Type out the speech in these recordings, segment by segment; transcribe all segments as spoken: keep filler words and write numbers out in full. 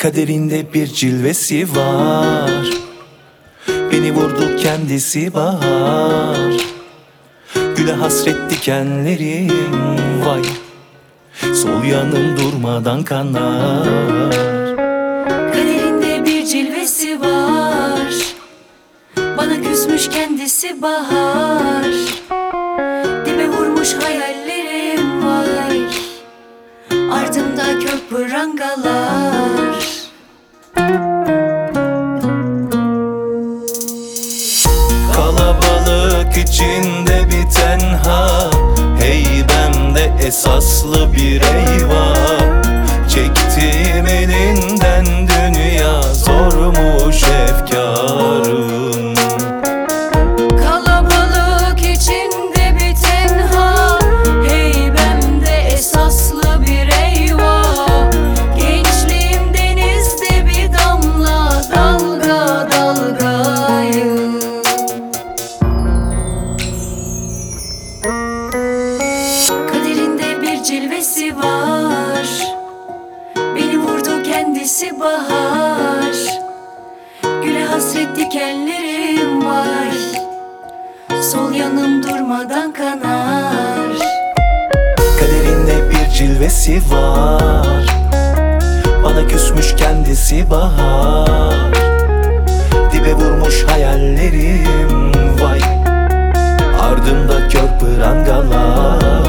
Kaderinde bir cilvesi var, beni vurdu kendisi bahar. Güle hasret dikenlerim vay, sol yanım durmadan kanar. Kaderinde bir cilvesi var, bana küsmüş kendisi bahar. Dibe vurmuş hayallerim vay, ardımda kök prangalar. Kalabalık içinde bir tenha, heybemde esaslı bir eyvah. Çektiğim elinden dünya, zormuş efkarım. Kalabalık içinde bir tenha, heybemde esaslı bir eyvah. Gençliğim denizde bir damla, dalga dalgayım. Kaderinde bir cilvesi var, beni vurdu kendisi bahar. Güle hasret dikenlerim var, sol yanım durmadan kanar. Kaderinde bir cilvesi var, bana küsmüş kendisi bahar. Dibe vurmuş hayallerim vay, ardımda kör prangalar.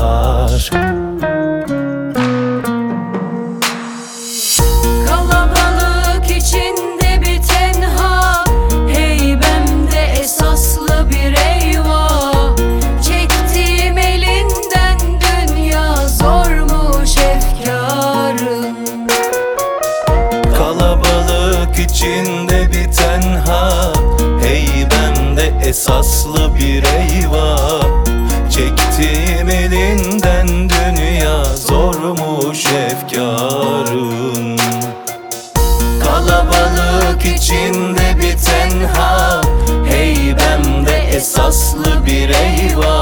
Kalabalık içinde bir tenha, heybemde esaslı bir eyvah. Çektiğim elinden dünya, zormuş efkarım. Kalabalık içinde bir tenha, heybemde esaslı bir eyvah. Çektiğim elinden dünya, zormuş efkarım. Kalabalık içinde bir tenha, heybemde esaslı bir eyvah.